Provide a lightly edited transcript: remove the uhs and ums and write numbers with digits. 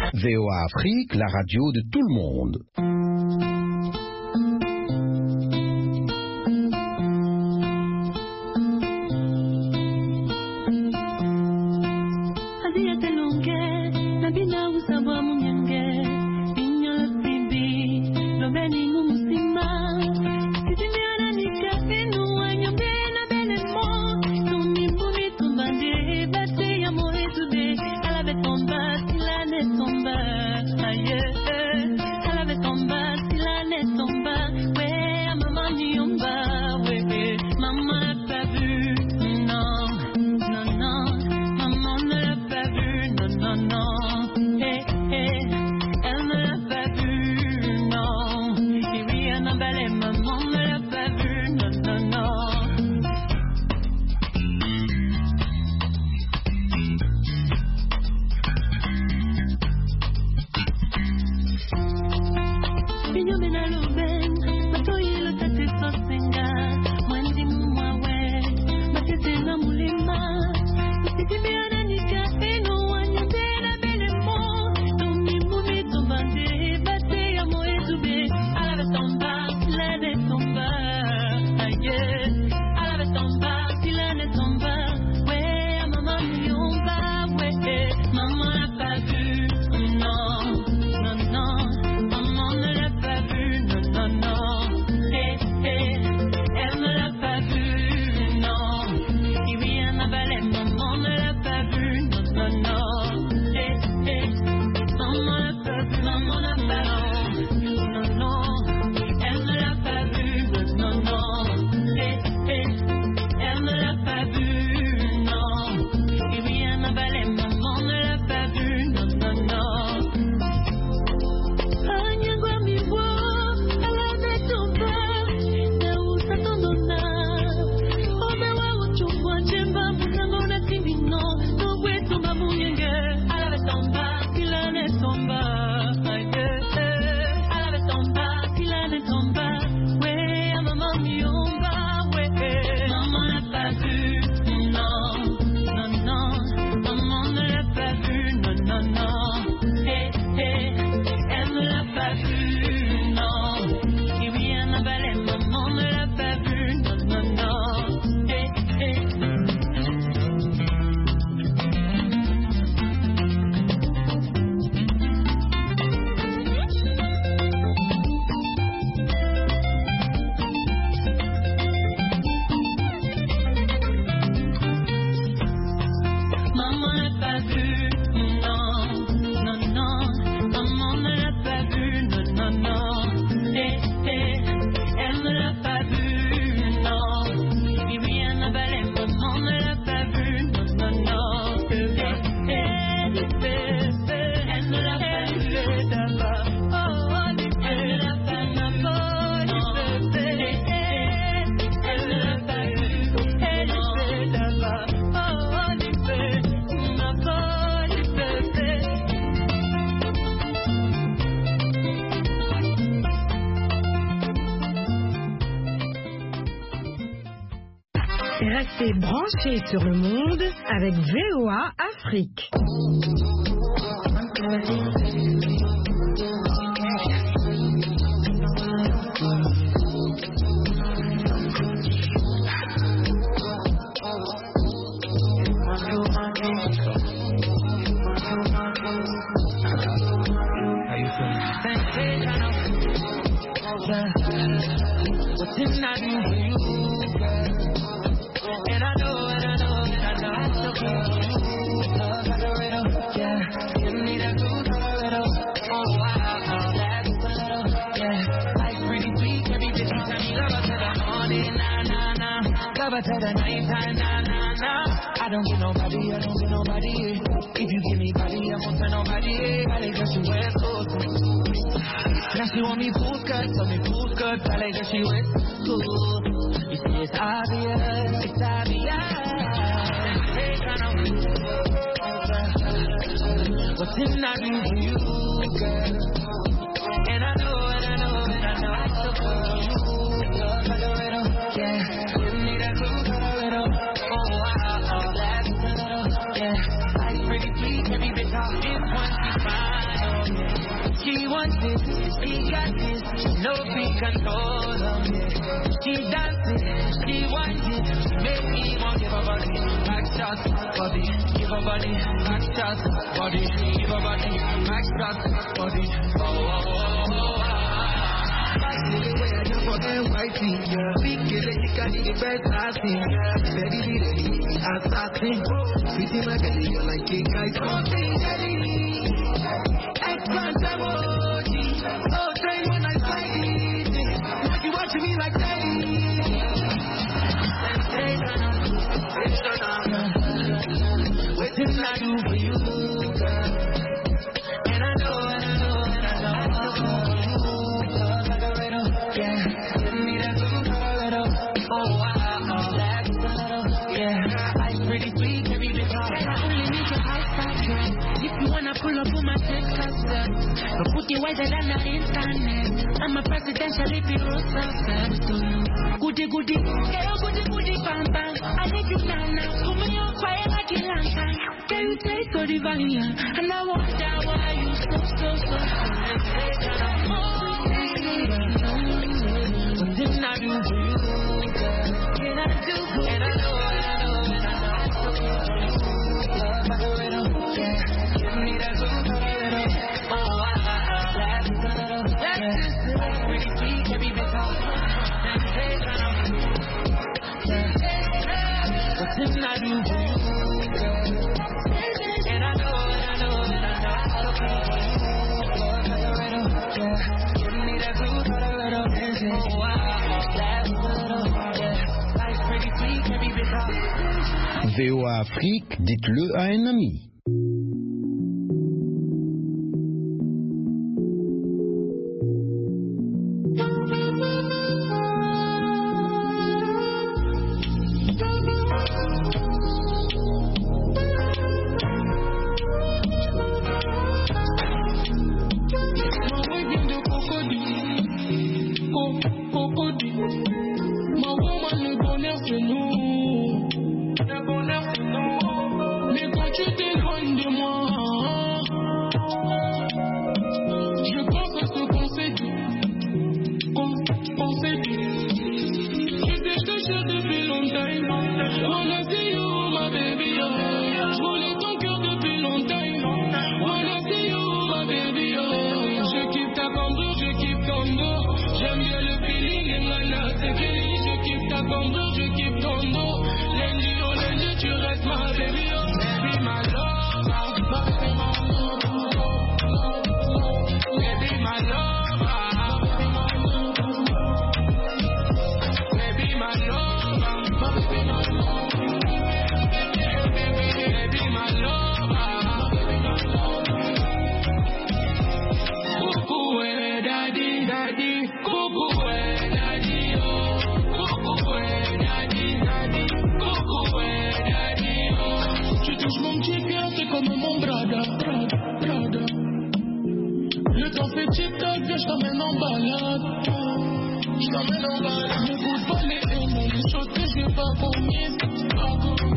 VOA Afrique, la radio de tout le monde. Restez branchés sur le monde avec VOA Afrique. Till the night time, nah, nah, nah. I don't get nobody, I don't get nobody. If you give me body, I won't tell nobody. I like that she wears clothes. Now she want me full skirt, tell me full skirt. I like that she wears clothes. You see, it's obvious, it's obvious. Hey, kind of what's in that ring for you, girl? And I know, and I know, and I know I still love you. Yeah. Yeah, I pretty please, every bitch off in one she fine. She wants it, she got this, no free control of me. She dances, she wants it, she make me want give her body, back shots, body, give her body, back shots, body, give her body, back shots, body. Oh, oh, oh, oh, back to the way I jump for NYC, yeah. Big kid, she can do the best I think, yeah. Ready, assassin, pretty my belly, you're like a guy, something jelly. Eggplant emoji, so train when I slide it. Now you watching me like daddy. What did I do for you, girl? And I know. Yeah, give me that little. Oh, wow, yeah. Life's pretty sweet, every bit of it. I only need your high-side dress. If you wanna pull up on my Texas set, but put it wider than the internet. I'm a presidential if you roll success to you. Goody, girl, goody, bang, bang. I need you now. Put me on fire like a lantern. Can you take all the value? And I wonder why you so. What didn't I do for you? Can I do for you? And I know. Didn't I do for you, girl? And I know. Give me that blue, oh wow, that's life's pretty sweet, every bit of. VOA Afrique, dites-le à un ami. Je t'emmène en balade. N'écoute pas les démons, les choses que j'ai pas promises.